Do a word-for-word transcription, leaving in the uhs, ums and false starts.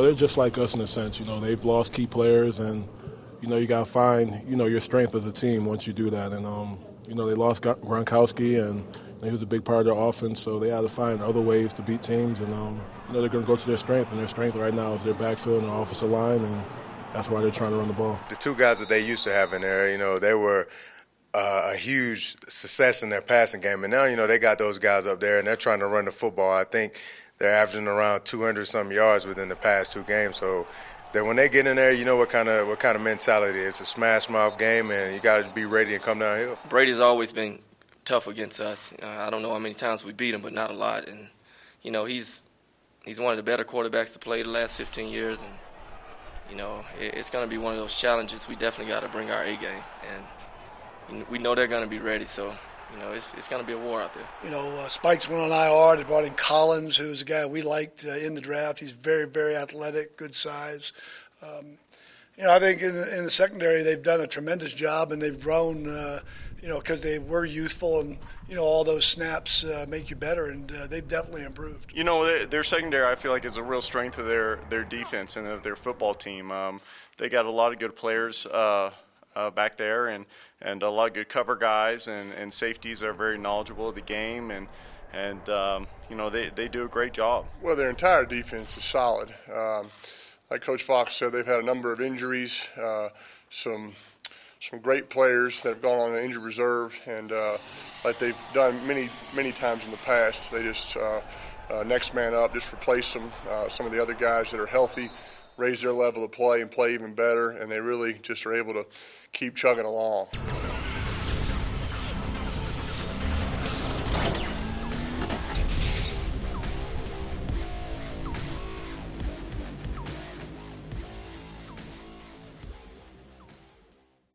know, they're just like us in a sense. You know, they've lost key players, and, you know, you got to find, you know, your strength as a team once you do that. And, um, you know, they lost Gronkowski, and you know, he was a big part of their offense, so they had to find other ways to beat teams. And, um, you know, they're going to go to their strength, and their strength right now is their backfield and their offensive line, and that's why they're trying to run the ball. The two guys that they used to have in there, you know, they were uh, a huge success in their passing game. And now, you know, they got those guys up there, and they're trying to run the football. I think they're averaging around two hundred some yards within the past two games. So that when they get in there, you know what kind of what kind of mentality it is. It's a smash mouth game, and you got to be ready and come downhill. Brady's always been tough against us. Uh, I don't know how many times we beat him, but not a lot. And, you know, he's he's one of the better quarterbacks to play the last fifteen years. And, you know, it, it's going to be one of those challenges. We definitely got to bring our A game. And we know they're going to be ready, so – you know, it's it's going to be a war out there. You know, uh, Spikes went on I R. They brought in Collins, who's a guy we liked uh, in the draft. He's very, very athletic, good size. Um, you know, I think in, in the secondary they've done a tremendous job, and they've grown, uh, you know, because they were youthful, and, you know, all those snaps uh, make you better, and uh, they've definitely improved. You know, their, their secondary, I feel like, is a real strength of their, their defense and of their football team. Um, they got a lot of good players uh, uh, back there, and and a lot of good cover guys, and, and safeties are very knowledgeable of the game, and and um, you know they, they do a great job. Well, their entire defense is solid. Um, like Coach Fox said, they've had a number of injuries, uh, some some great players that have gone on an injured reserve, and uh, like they've done many many times in the past, they just uh, uh, next man up, just replace them. Uh, some of the other guys that are healthy, raise their level of play and play even better, and they really just are able to keep chugging along.